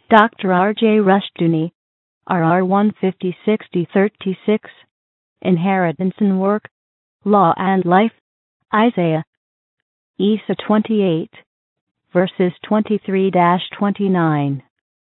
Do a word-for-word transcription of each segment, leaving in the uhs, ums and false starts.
Doctor R J Rushdoony, R R one fifty sixty thirty-six, Inheritance and Work, Law and Life, Isaiah. Isa twenty-eight, verses twenty-three to twenty-nine.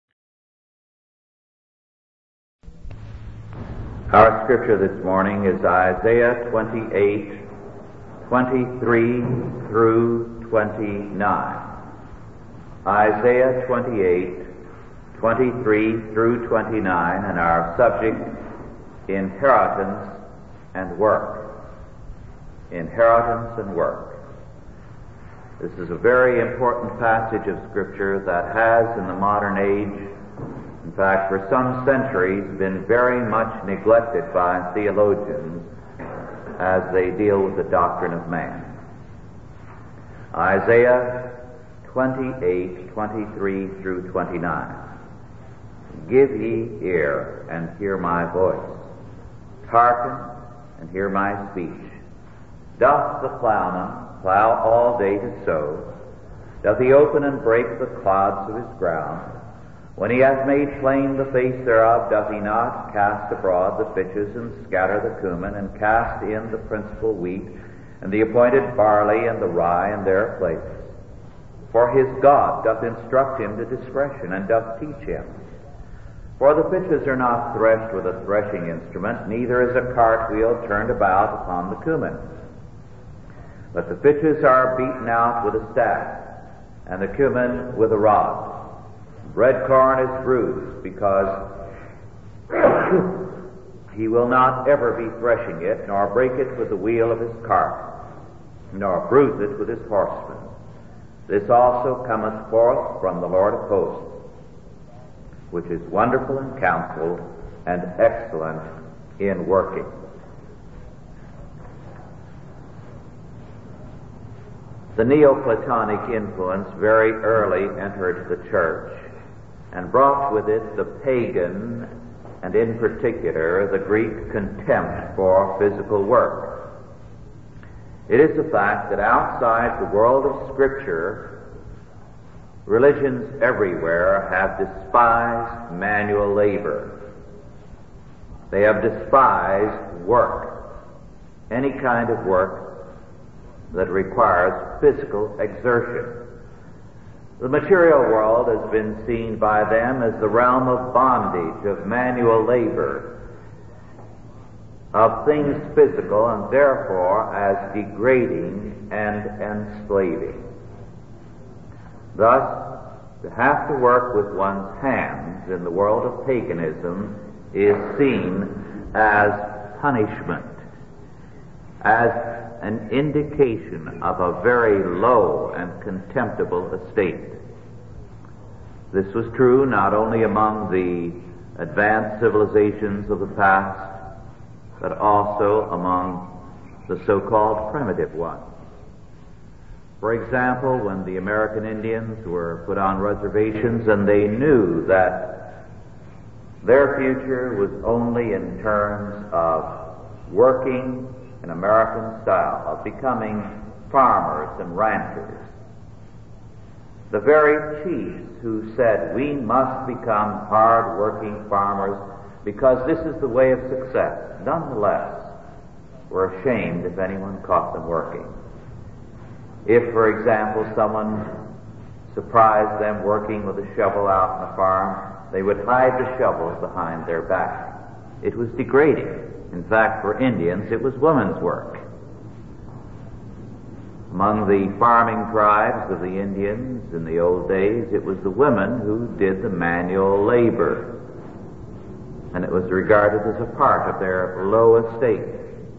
Our scripture this morning is Isaiah twenty-eight, twenty-three through twenty-nine. Isaiah twenty-eight, twenty-three through twenty-nine, and our subject, inheritance and work. Inheritance and work. This is a very important passage of Scripture that has, in the modern age, in fact, for some centuries, been very much neglected by theologians as they deal with the doctrine of man. Isaiah twenty-eight, twenty-three through twenty-nine. Give ye ear and hear my voice. Hearken and hear my speech. Doth the plowman plow all day to sow? Doth he open and break the clods of his ground? When he hath made plain the face thereof, doth he not cast abroad the fitches, and scatter the cumin, and cast in the principal wheat, and the appointed barley and the rye in their places? For his God doth instruct him to discretion, and doth teach him. For the fitches are not threshed with a threshing instrument, neither is a cartwheel turned about upon the cumin. But the fitches are beaten out with a staff, and the cumin with a rod. Red corn is bruised, because he will not ever be threshing it, nor break it with the wheel of his cart, nor bruise it with his horsemen. This also cometh forth from the Lord of hosts, which is wonderful in counsel and excellent in working. The Neoplatonic influence very early entered the church and brought with it the pagan, and in particular the Greek contempt for physical work. It is a fact that outside the world of Scripture, religions everywhere have despised manual labor. They have despised work, any kind of work that requires physical exertion. The material world has been seen by them as the realm of bondage, of manual labor, of things physical, and therefore as degrading and enslaving. Thus, to have to work with one's hands in the world of paganism is seen as punishment, as an indication of a very low and contemptible estate. This was true not only among the advanced civilizations of the past, but also among the so-called primitive ones. For example, when the American Indians were put on reservations and they knew that their future was only in terms of working in American style, of becoming farmers and ranchers, the very chiefs who said, we must become hard-working farmers because this is the way of success, nonetheless were ashamed if anyone caught them working. If, for example, someone surprised them working with a shovel out on a farm, they would hide the shovels behind their back. It was degrading. In fact, for Indians, it was women's work. Among the farming tribes of the Indians in the old days, it was the women who did the manual labor, and it was regarded as a part of their low estate.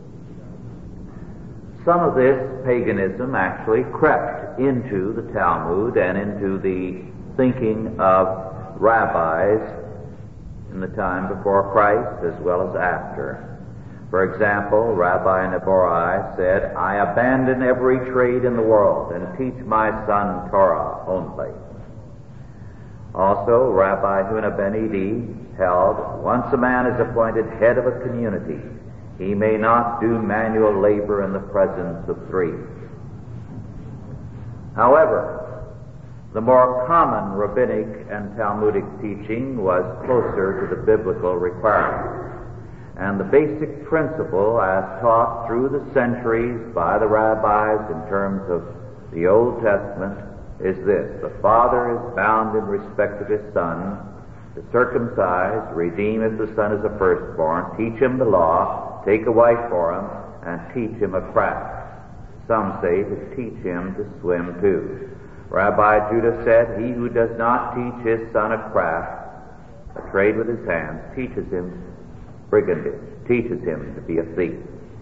Some of this paganism actually crept into the Talmud and into the thinking of rabbis in the time before Christ as well as after. For example, Rabbi Nevorai said, I abandon every trade in the world and teach my son Torah only. Also, Rabbi Huna ben Edi held, once a man is appointed head of a community, he may not do manual labor in the presence of three. However, The more common rabbinic and Talmudic teaching was closer to the biblical requirements. And the basic principle, as taught through the centuries by the rabbis in terms of the Old Testament, is this: the father is bound in respect of his son to circumcise, redeem if the son is a firstborn, teach him the law, take a wife for him, and teach him a craft. Some say to teach him to swim too. Rabbi Judah said, "He who does not teach his son a craft, a trade with his hands, teaches him brigandage, teaches him to be a thief."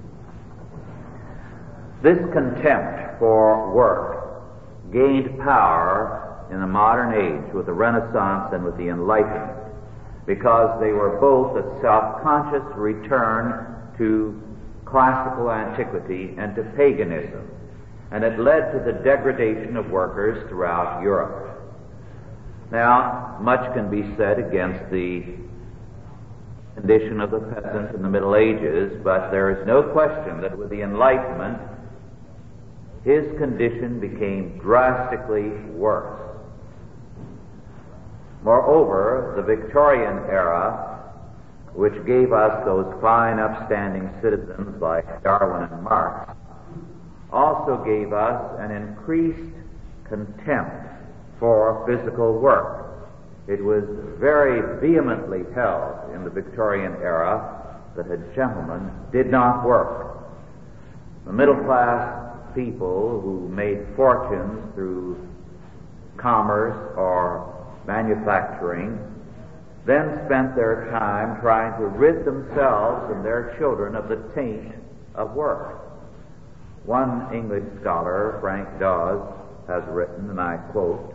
This contempt for work gained power in the modern age with the Renaissance and with the Enlightenment, because they were both a self-conscious return to classical antiquity and to paganism, and it led to the degradation of workers throughout Europe. Now, much can be said against the condition of the peasant in the Middle Ages, but there is no question that with the Enlightenment, his condition became drastically worse. Moreover, the Victorian era, which gave us those fine upstanding citizens like Darwin and Marx, also gave us an increased contempt for physical work. It was very vehemently held in the Victorian era that a gentleman did not work. The middle class people who made fortunes through commerce or manufacturing then spent their time trying to rid themselves and their children of the taint of work. One English scholar, Frank Dawes, has written, and I quote,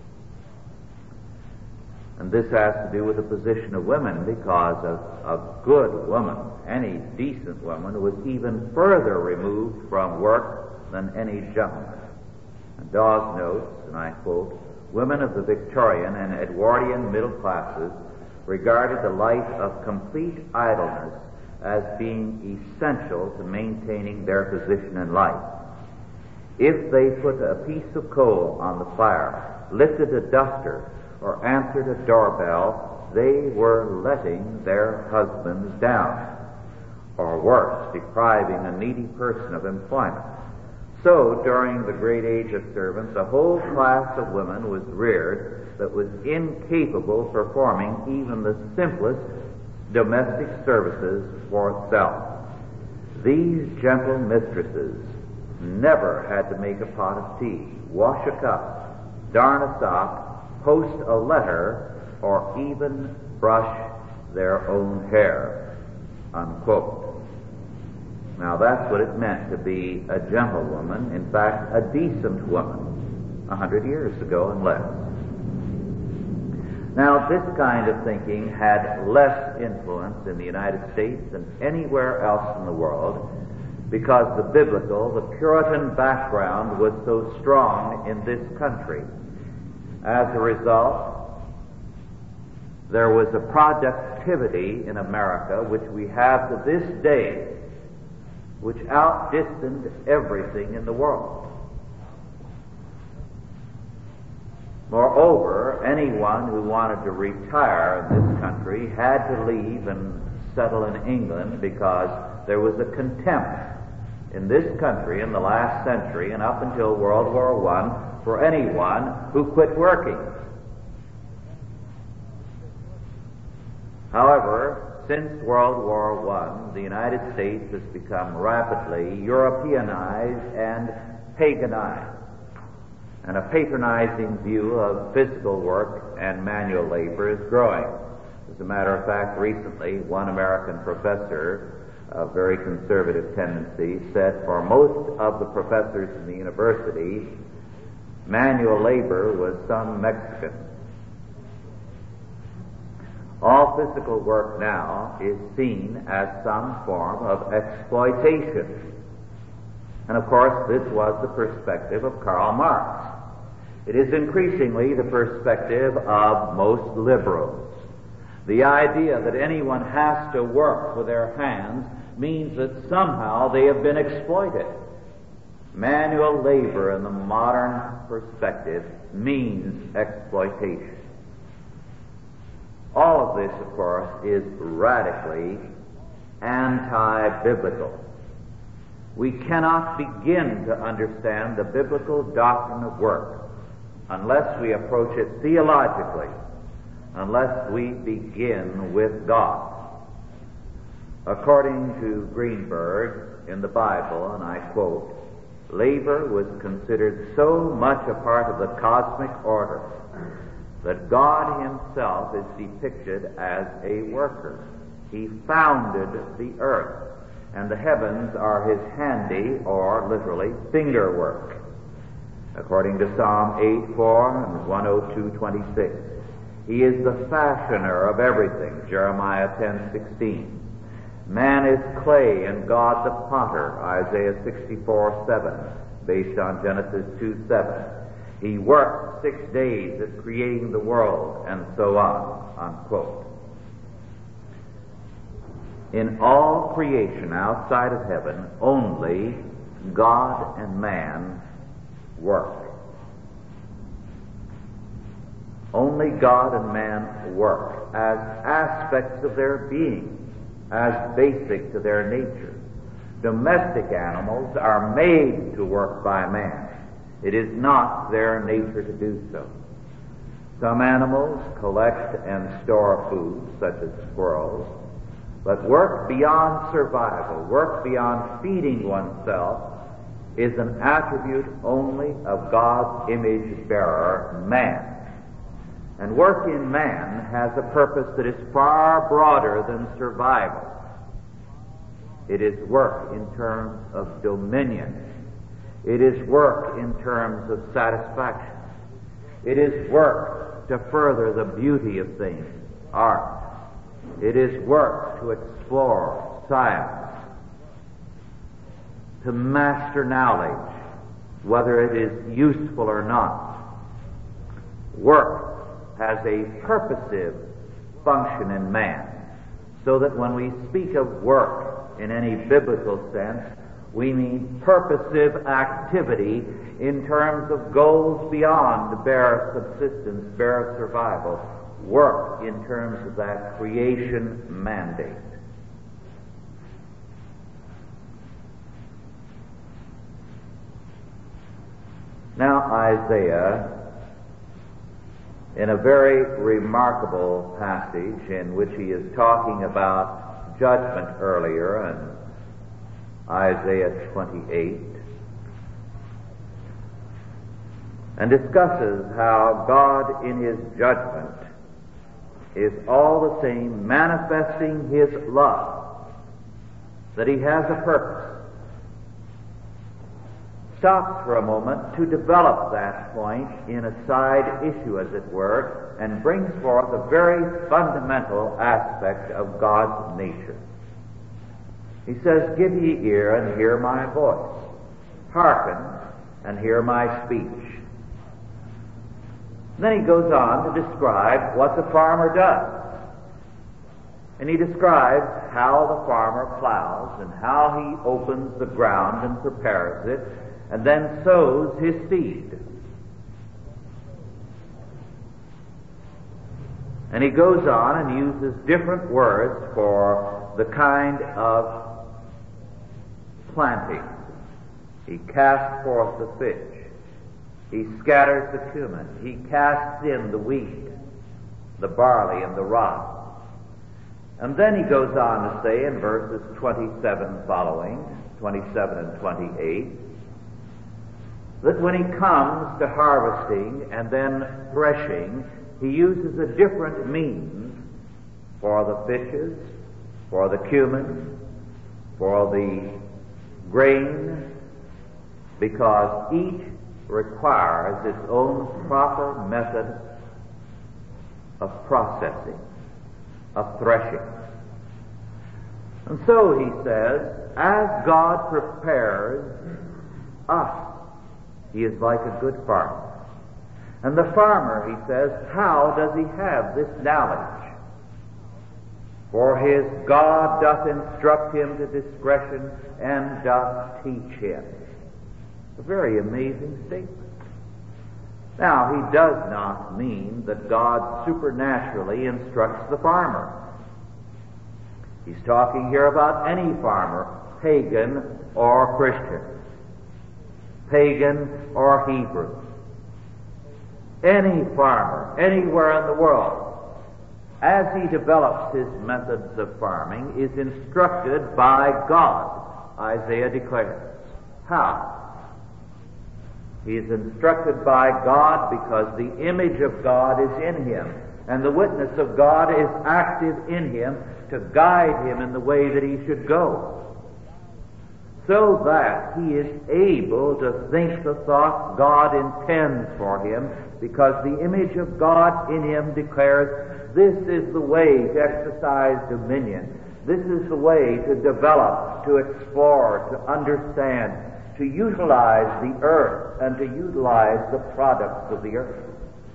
and this has to do with the position of women, because a, a good woman, any decent woman, was even further removed from work than any gentleman. And Dawes notes, and I quote, "Women of the Victorian and Edwardian middle classes regarded the life of complete idleness as being essential to maintaining their position in life. If they put a piece of coal on the fire, lifted a duster, or answered a doorbell, they were letting their husbands down, or worse, depriving a needy person of employment. So, during the great age of servants, a whole class of women was reared that was incapable of performing even the simplest domestic services for itself. These gentle mistresses never had to make a pot of tea, wash a cup, darn a sock, post a letter, or even brush their own hair," unquote. Now that's what it meant to be a gentlewoman, in fact, a decent woman, a hundred years ago and less. Now, this kind of thinking had less influence in the United States than anywhere else in the world, because the biblical, the Puritan background was so strong in this country. As a result, there was a productivity in America which we have to this day, which outdistanced everything in the world. Moreover, anyone who wanted to retire in this country had to leave and settle in England, because there was a contempt in this country in the last century and up until World War One for anyone who quit working. However, since World War One, the United States has become rapidly Europeanized and paganized, and a patronizing view of physical work and manual labor is growing. As a matter of fact, recently, one American professor of very conservative tendencies said for most of the professors in the university, manual labor was some Mexican. All physical work now is seen as some form of exploitation. And of course, this was the perspective of Karl Marx. It is increasingly the perspective of most liberals. The idea that anyone has to work with their hands means that somehow they have been exploited. Manual labor in the modern perspective means exploitation. All of this, of course, is radically anti-biblical. We cannot begin to understand the biblical doctrine of work unless we approach it theologically, unless we begin with God. According to Greenberg in the Bible, and I quote, labor was considered so much a part of the cosmic order that God himself is depicted as a worker. He founded the earth, and the heavens are his handy, or literally, finger work. According to Psalm eight four and one oh two twenty-six, he is the fashioner of everything, Jeremiah ten sixteen. Man is clay and God the potter, Isaiah sixty-four seven, based on Genesis two seven. He worked six days at creating the world, and so on, unquote. In all creation outside of heaven, only God and man work. Only God and man work as aspects of their being, as basic to their nature. Domestic animals are made to work by man. It is not their nature to do so. Some animals collect and store food, such as squirrels, but work beyond survival, work beyond feeding oneself, is an attribute only of God's image bearer, man. And work in man has a purpose that is far broader than survival. It is work in terms of dominion. It is work in terms of satisfaction. It is work to further the beauty of things, art. It is work to explore science, to master knowledge, whether it is useful or not. Work has a purposive function in man, so that when we speak of work in any biblical sense, we mean purposive activity in terms of goals beyond bare subsistence, bare survival. Work in terms of that creation mandate. Now Isaiah, in a very remarkable passage in which he is talking about judgment earlier in Isaiah twenty-eight, and discusses how God in his judgment is all the same manifesting his love, that he has a purpose. Stops for a moment to develop that point in a side issue, as it were, and brings forth a very fundamental aspect of God's nature. He says, "Give ye ear and hear my voice. Hearken and hear my speech." Then he goes on to describe what the farmer does. And he describes how the farmer plows and how he opens the ground and prepares it and then sows his seed. And he goes on and uses different words for the kind of planting. He casts forth the fish. He scatters the cumin. He casts in the wheat, the barley, and the rot. And then he goes on to say in verses twenty-seven following, twenty-seven and twenty-eight, that when he comes to harvesting and then threshing, he uses a different means for the fishes, for the cumin, for the grain, because each requires its own proper method of processing, of threshing. And so he says, as God prepares us, he is like a good farmer. And the farmer, he says, how does he have this knowledge? For his God doth instruct him to discretion and doth teach him. A very amazing statement. Now, he does not mean that God supernaturally instructs the farmer. He's talking here about any farmer, pagan or Christian, pagan or Hebrew. Any farmer, anywhere in the world, as he develops his methods of farming, is instructed by God, Isaiah declares. How? He is instructed by God because the image of God is in him, and the witness of God is active in him to guide him in the way that he should go, so that he is able to think the thoughts God intends for him, because the image of God in him declares, this is the way to exercise dominion. This is the way to develop, to explore, to understand, to utilize the earth and to utilize the products of the earth.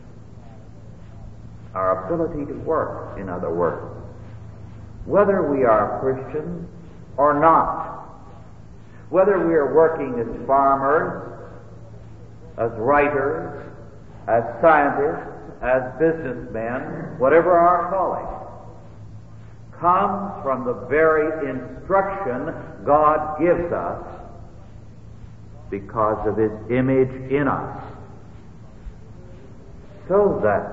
Our ability to work, in other words, whether we are Christians or not, whether we are working as farmers, as writers, as scientists, as businessmen, whatever our calling, comes from the very instruction God gives us because of his image in us. So that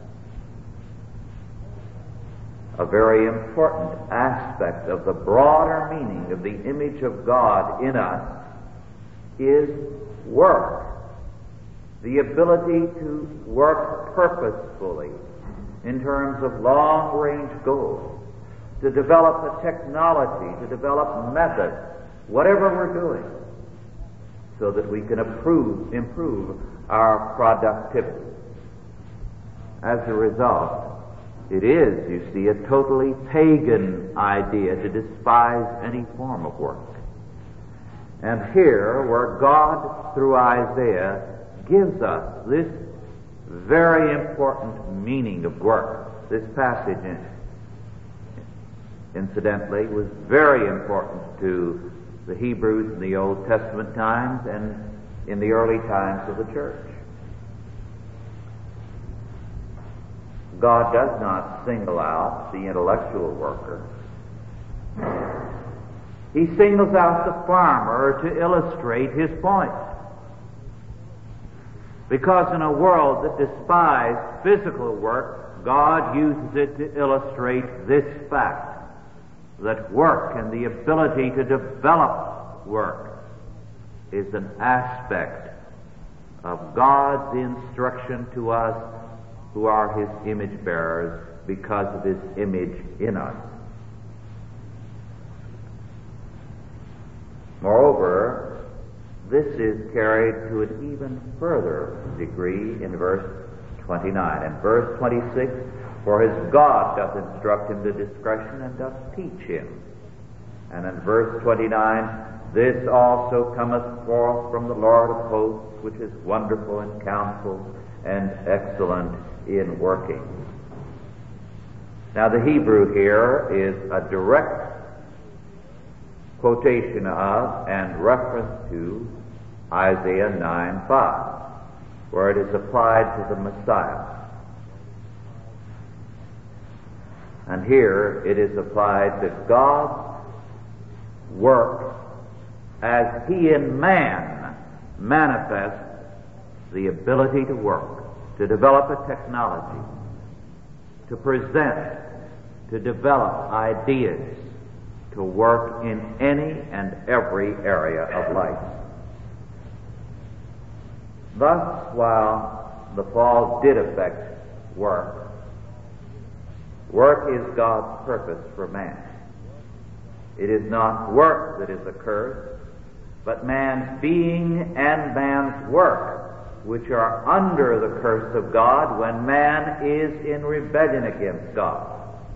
a very important aspect of the broader meaning of the image of God in us is work. The ability to work purposefully in terms of long-range goals, to develop a technology, to develop methods, whatever we're doing, so that we can improve, improve our productivity. As a result, it is, you see, a totally pagan idea to despise any form of work. And here, where God, through Isaiah, gives us this very important meaning of work, this passage, incidentally, was very important to the Hebrews in the Old Testament times and in the early times of the church. God does not single out the intellectual worker. He singles out the farmer to illustrate his point. Because in a world that despised physical work, God uses it to illustrate this fact, that work and the ability to develop work is an aspect of God's instruction to us who are his image bearers because of his image in us. Moreover, this is carried to an even further degree in verse twenty-nine. And verse twenty-six, for his God doth instruct him to discretion and doth teach him. And in verse twenty-nine, this also cometh forth from the Lord of hosts, which is wonderful in counsel and excellent in working. Now the Hebrew here is a direct quotation of and reference to Isaiah nine five, where it is applied to the Messiah. And here it is applied to God's work as he in man manifests the ability to work, to develop a technology, to present, to develop ideas, to work in any and every area of life. Thus, while the fall did affect work, work is God's purpose for man. It is not work that is a curse, but man's being and man's work, which are under the curse of God when man is in rebellion against God.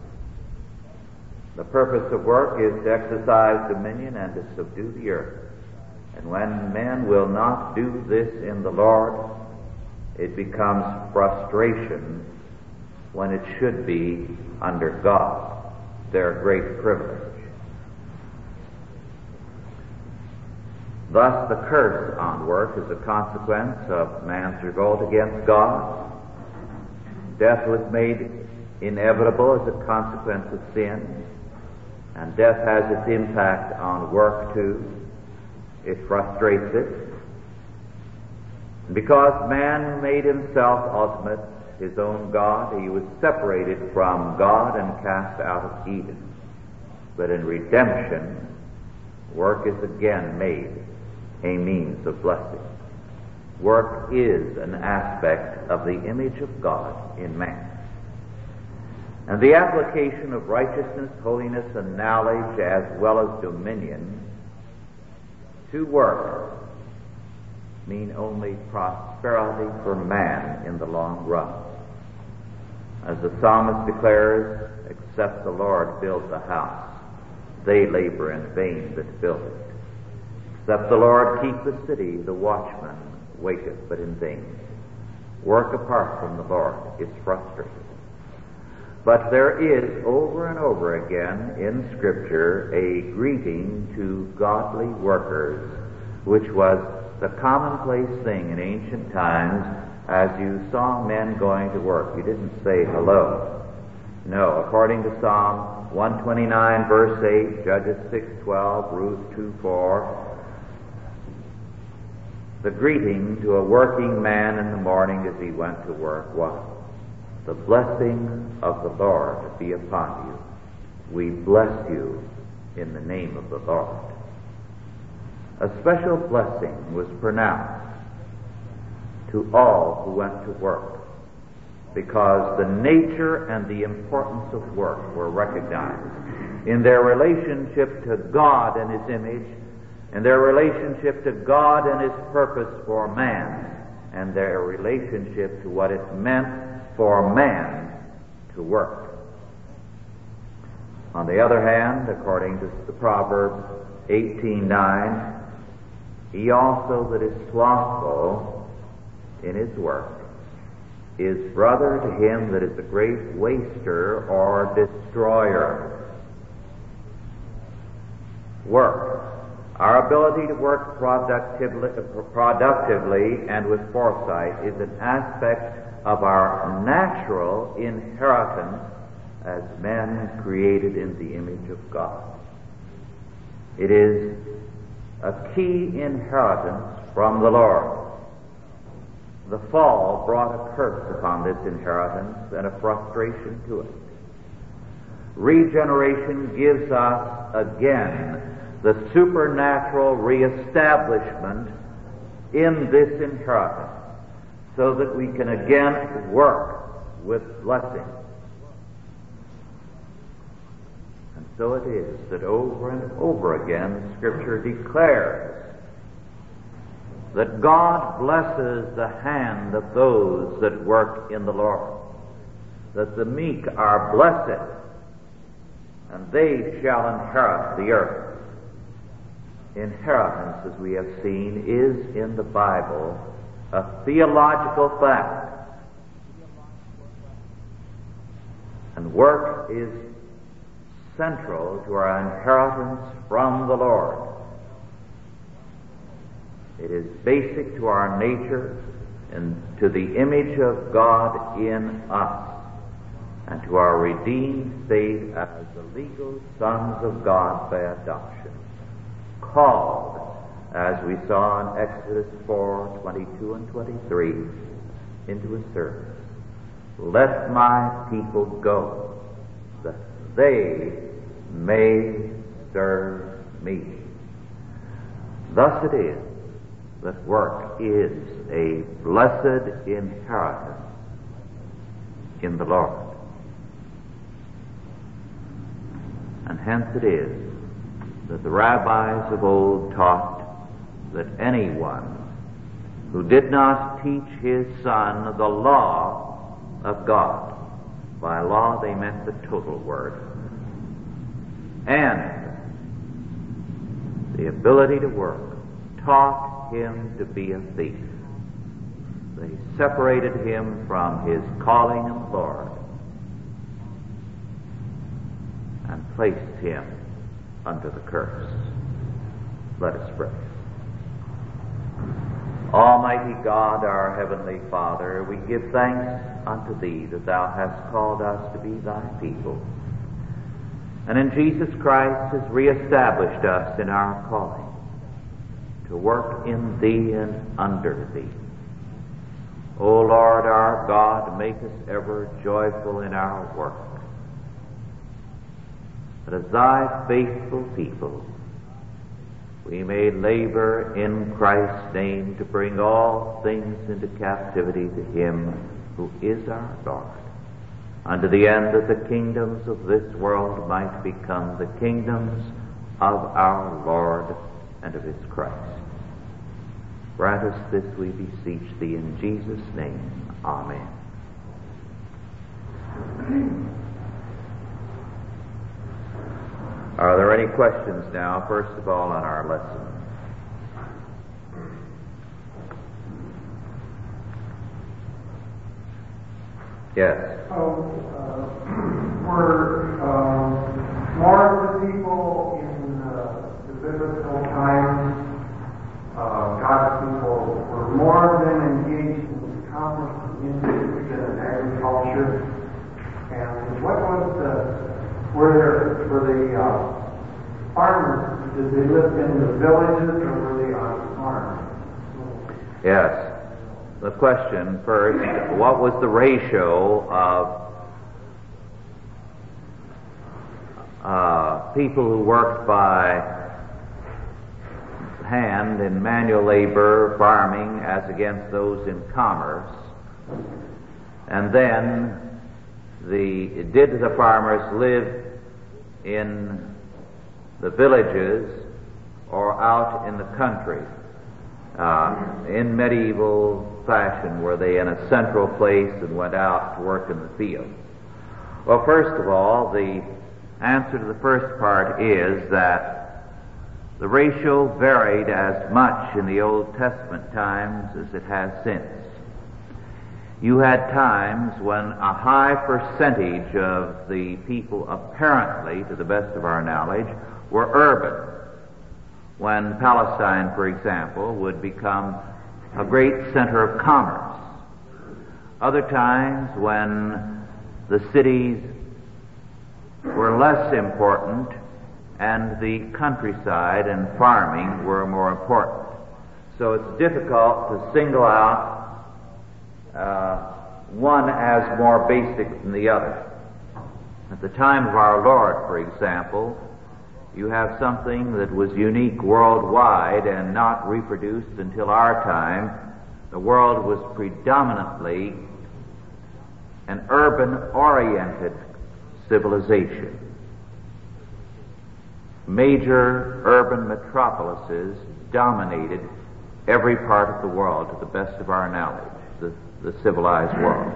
The purpose of work is to exercise dominion and to subdue the earth. And when men will not do this in the Lord, it becomes frustration when it should be under God, their great privilege. Thus, the curse on work is a consequence of man's revolt against God. Death was made inevitable as a consequence of sin, and death has its impact on work too. It frustrates it. And because man made himself ultimate, his own God, he was separated from God and cast out of Eden. But in redemption, work is again made a means of blessing. Work is an aspect of the image of God in man. And the application of righteousness, holiness, and knowledge, as well as dominion, to work mean only prosperity for man in the long run. As the psalmist declares, except the Lord build the house, they labor in vain that build it. Except the Lord keep the city, the watchman waketh but in vain. Work apart from the Lord is frustrated. But there is, over and over again in Scripture, a greeting to godly workers, which was the commonplace thing in ancient times. As you saw men going to work, you didn't say hello. No, according to Psalm one twenty-nine, verse eight, Judges six twelve, Ruth two four, the greeting to a working man in the morning as he went to work was, "The blessing of the Lord be upon you. We bless you in the name of the Lord." A special blessing was pronounced to all who went to work, because the nature and the importance of work were recognized in their relationship to God and His image, and their relationship to God and His purpose for man, and their relationship to what it meant for man to work. On the other hand, according to the Proverbs eighteen nine, he also that is slothful in his work is brother to him that is a great waster or destroyer. Work. Our ability to work productively, productively and with foresight is an aspect of our natural inheritance as men created in the image of God. It is a key inheritance from the Lord. The fall brought a curse upon this inheritance and a frustration to it. Regeneration gives us again the supernatural reestablishment in this inheritance, so that we can again work with blessing. And so it is that over and over again Scripture declares that God blesses the hand of those that work in the Lord, that the meek are blessed, and they shall inherit the earth. Inheritance, as we have seen, is in the Bible a theological fact. And work is central to our inheritance from the Lord. It is basic to our nature and to the image of God in us, and to our redeemed state as the legal sons of God by adoption, called, as we saw in Exodus four twenty-two and twenty-three, into His service. Let my people go, that they may serve me. Thus it is that work is a blessed inheritance in the Lord. And hence it is that the rabbis of old taught that anyone who did not teach his son the law of God, by law they meant the total word, and the ability to work, taught him to be a thief. They separated him from his calling in the Lord and placed him under the curse. Let us pray. Almighty God, our Heavenly Father, we give thanks unto Thee that Thou hast called us to be Thy people, and in Jesus Christ has reestablished us in our calling, to work in Thee and under Thee. O Lord our God, make us ever joyful in our work, that as Thy faithful people we may labor in Christ's name to bring all things into captivity to Him who is our Lord, unto the end that the kingdoms of this world might become the kingdoms of our Lord and of His Christ. Grant us this, we beseech Thee, in Jesus' name. Amen. Are there any questions now, first of all, on our lesson? Yes. So, uh, were um, more of the people in uh, the biblical times, uh, God's people, were more of them engaged in commerce and industry than agriculture? And what was the Were there, were the uh, farmers, did they live in the villages or were they on farms? Yes. The question first, what was the ratio of uh, people who worked by hand in manual labor, farming, as against those in commerce? And then, The, did the farmers live in the villages or out in the country? Uh, in medieval fashion, were they in a central place and went out to work in the fields? Well, first of all, the answer to the first part is that the ratio varied as much in the Old Testament times as it has since. You had times when a high percentage of the people, apparently, to the best of our knowledge, were urban. When Palestine, for example, would become a great center of commerce. Other times when the cities were less important and the countryside and farming were more important. So it's difficult to single out Uh, one as more basic than the other. At the time of our Lord, for example, you have something that was unique worldwide and not reproduced until our time. The world was predominantly an urban-oriented civilization. Major urban metropolises dominated every part of the world, to the best of our knowledge. The the civilized world.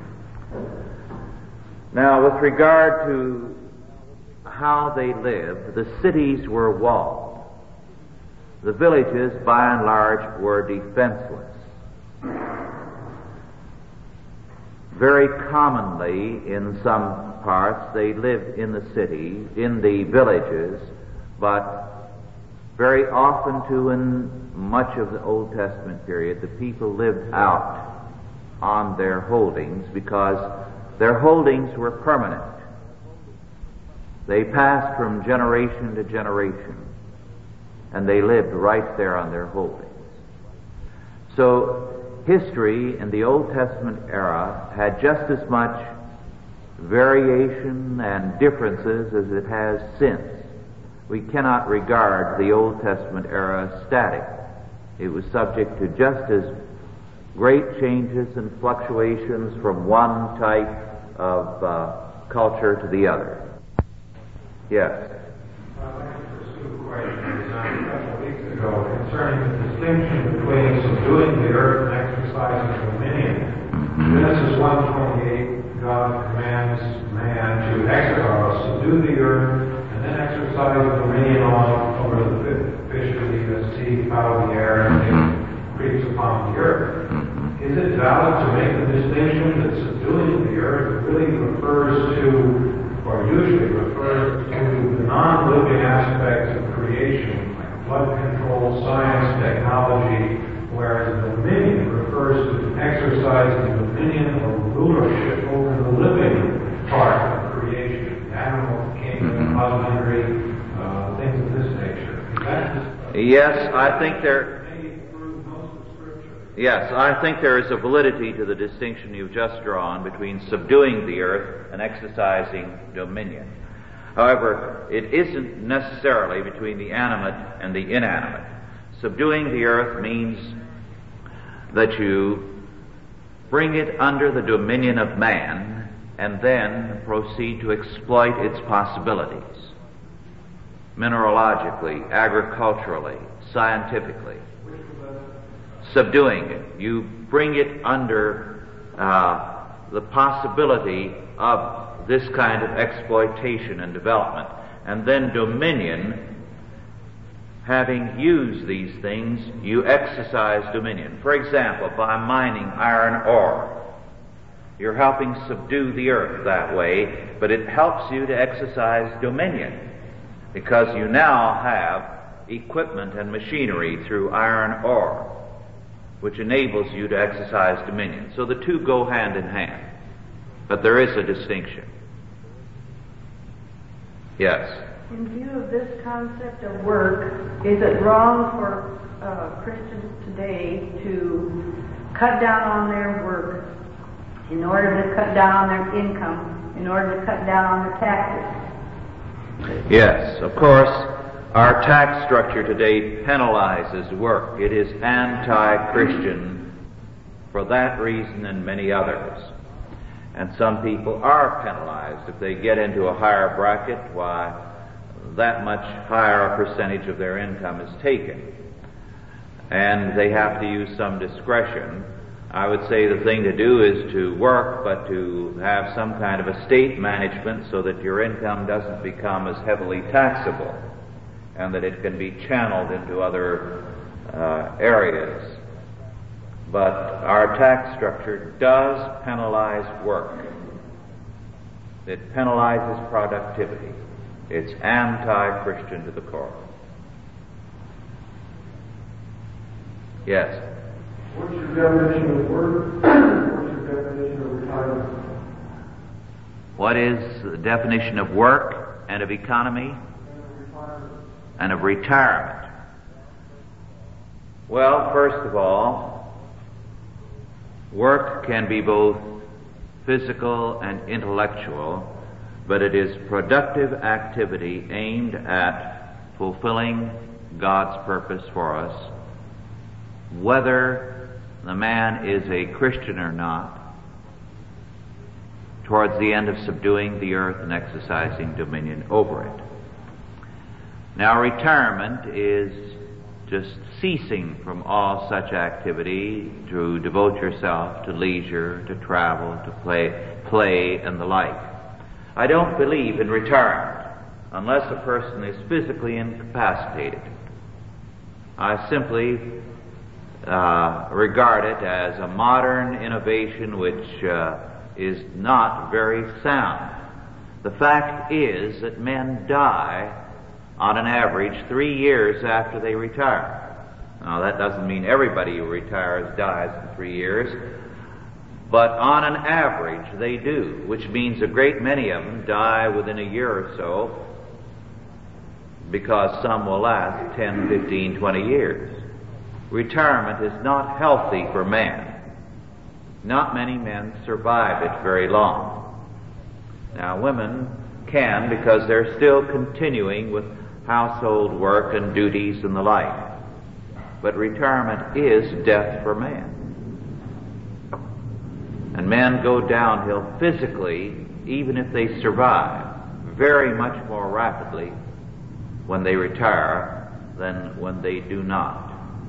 Now, with regard to how they lived, the cities were walled. The villages, by and large, were defenseless. Very commonly, in some parts, they lived in the city, in the villages, but very often, too, in much of the Old Testament period, the people lived out on their holdings because their holdings were permanent. They passed from generation to generation, and they lived right there on their holdings. So history in the Old Testament era had just as much variation and differences as it has since. We cannot regard the Old Testament era as static. It was subject to just as great changes and fluctuations from one type of uh, culture to the other. Yes? I'd like to pursue a question designed a couple of weeks ago concerning the distinction between subduing the earth and exercising dominion. Mm-hmm. Genesis one twenty-eight, God commands man to exercise, subdue the earth, and then exercise dominion on over the fish of the sea, fowl of the air, and the creeps upon the earth. Is it valid to make the distinction that subduing the earth really refers to, or usually refers to, the non-living aspects of creation, like flood control, science, technology, whereas dominion Yes, I think there... Yes, I think there is a validity to the distinction you've just drawn between subduing the earth and exercising dominion. However, it isn't necessarily between the animate and the inanimate. Subduing the earth means that you bring it under the dominion of man and then proceed to exploit its possibilities, mineralogically, agriculturally, scientifically. Subduing it. You bring it under uh, the possibility of this kind of exploitation and development. And then dominion, having used these things, you exercise dominion. For example, by mining iron ore, you're helping subdue the earth that way, but it helps you to exercise dominion because you now have equipment and machinery through iron ore, which enables you to exercise dominion. So the two go hand in hand. But there is a distinction. Yes? In view of this concept of work, is it wrong for uh, Christians today to cut down on their work in order to cut down on their income, in order to cut down on their taxes? Yes, of course. Our tax structure today penalizes work. It is anti-Christian for that reason and many others. And some people are penalized. If they get into a higher bracket, why, that much higher a percentage of their income is taken. And they have to use some discretion. I would say the thing to do is to work, but to have some kind of estate management so that your income doesn't become as heavily taxable, and that it can be channeled into other uh, areas. But our tax structure does penalize work. It penalizes productivity. It's anti-Christian to the core. Yes? What's your definition of work? What's your definition of retirement? What is the definition of work and of economy? And of retirement. Well, first of all, work can be both physical and intellectual, but it is productive activity aimed at fulfilling God's purpose for us, whether the man is a Christian or not, towards the end of subduing the earth and exercising dominion over it. Now, retirement is just ceasing from all such activity to devote yourself to leisure, to travel, to play, play, and the like. I don't believe in retirement unless a person is physically incapacitated. I simply uh, regard it as a modern innovation which uh, is not very sound. The fact is that men die on an average three years after they retire. Now, that doesn't mean everybody who retires dies in three years, but on an average they do, which means a great many of them die within a year or so, because some will last ten, fifteen, twenty years. Retirement is not healthy for man. Not many men survive it very long. Now, women can, because they're still continuing with household work and duties and the like. But retirement is death for man. And men go downhill physically, even if they survive, very much more rapidly when they retire than when they do not.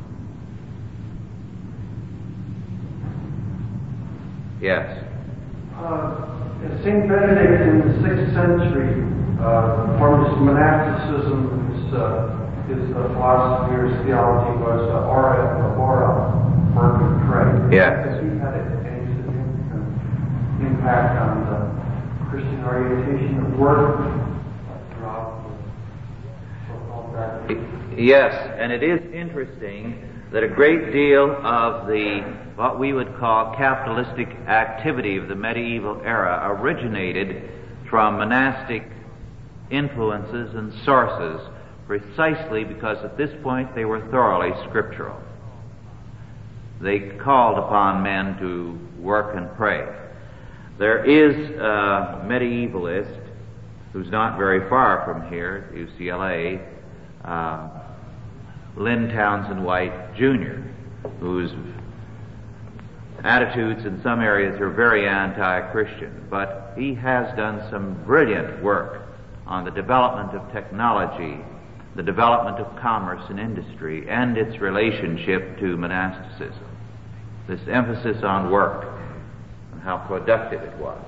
Yes? Uh, Saint Benedict in the sixth century uh, formed his monasticism, his, uh, his uh, philosophy or his theology was uh, ora et labora, work and pray. Yes. Has he had any significant impact on the Christian orientation of work throughout the so-called back? Yes, and it is interesting that a great deal of the what we would call capitalistic activity of the medieval era originated from monastic influences and sources, precisely because at this point they were thoroughly scriptural. They called upon men to work and pray. There is a medievalist who's not very far from here at U C L A, uh, Lynn Townsend White Junior, whose attitudes in some areas are very anti-Christian, but he has done some brilliant work on the development of technology, the development of commerce and industry, and its relationship to monasticism. This emphasis on work and how productive it was.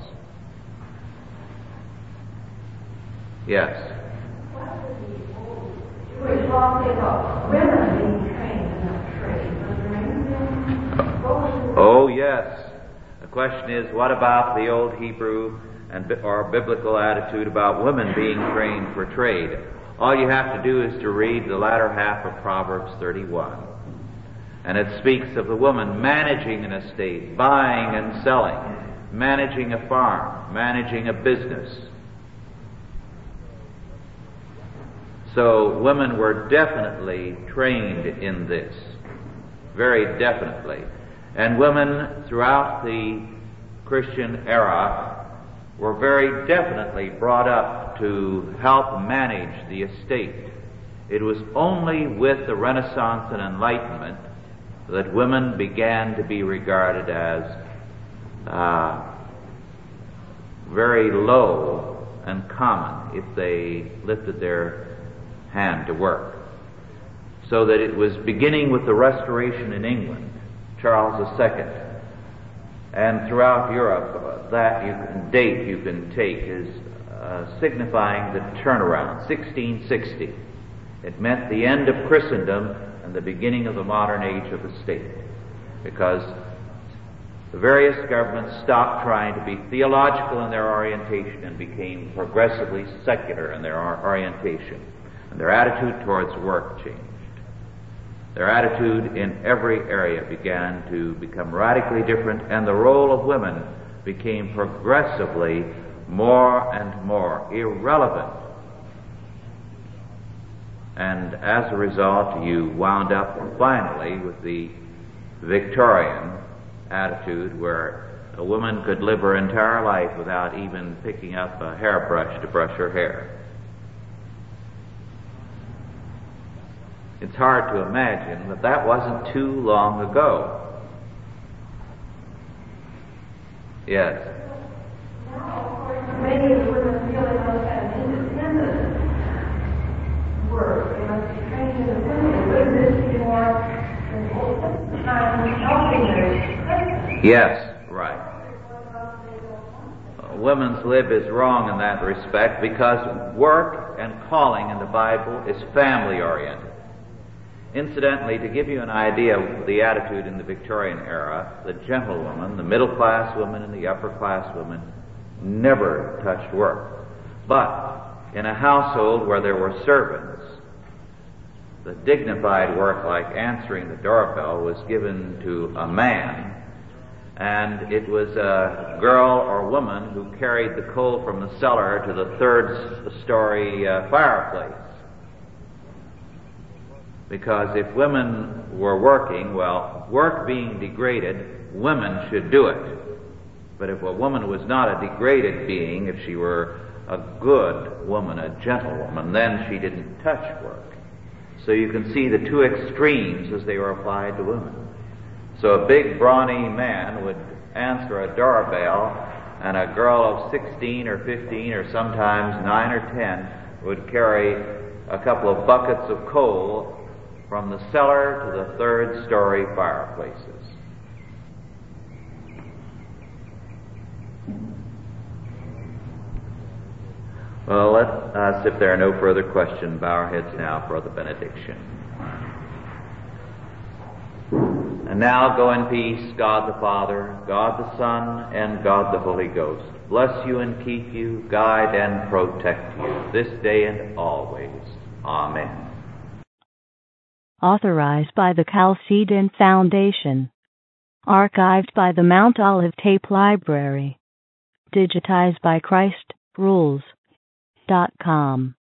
Yes? What was the old Jewish law say about women being trained in that trade? Was there anything? What was the Oh, yes. The question is, what about the old Hebrew and or biblical attitude about women being trained for trade? All you have to do is to read the latter half of Proverbs thirty-one. And it speaks of the woman managing an estate, buying and selling, managing a farm, managing a business. So women were definitely trained in this, very definitely. And women throughout the Christian era were very definitely brought up to help manage the estate. It was only with the Renaissance and Enlightenment that women began to be regarded as uh, very low and common if they lifted their hand to work. So that it was beginning with the Restoration in England, Charles the Second, and throughout Europe, that you can, date you can take is uh, signifying the turnaround, sixteen sixty. It meant the end of Christendom and the beginning of the modern age of the state, because the various governments stopped trying to be theological in their orientation and became progressively secular in their orientation, and their attitude towards work changed. Their attitude in every area began to become radically different, and the role of women became progressively more and more irrelevant. And as a result, you wound up finally with the Victorian attitude where a woman could live her entire life without even picking up a hairbrush to brush her hair. It's hard to imagine that that wasn't too long ago. Yes? Now, of course, many of the women feel they must have independent work. They must be trained independently. Wouldn't this be more an old time helping their husbands? Yes, right. Uh, women's lib is wrong in that respect, because work and calling in the Bible is family-oriented. Incidentally, to give you an idea of the attitude in the Victorian era, the gentlewoman, the middle-class woman, and the upper-class woman never touched work. But in a household where there were servants, the dignified work like answering the doorbell was given to a man, and it was a girl or woman who carried the coal from the cellar to the third-story uh, fireplace. Because if women were working, well, work being degraded, women should do it. But if a woman was not a degraded being, if she were a good woman, a gentlewoman, then she didn't touch work. So you can see the two extremes as they were applied to women. So a big, brawny man would answer a doorbell, and a girl of sixteen or fifteen or sometimes nine or ten would carry a couple of buckets of coal from the cellar to the third-story fireplaces. Well, let us, if there are no further questions, bow our heads now for the benediction. And now go in peace, God the Father, God the Son, and God the Holy Ghost. Bless you and keep you, guide and protect you, this day and always. Amen. Authorized by the Chalcedon Foundation. Archived by the Mount Olive Tape Library. Digitized by Christ Rules dot com.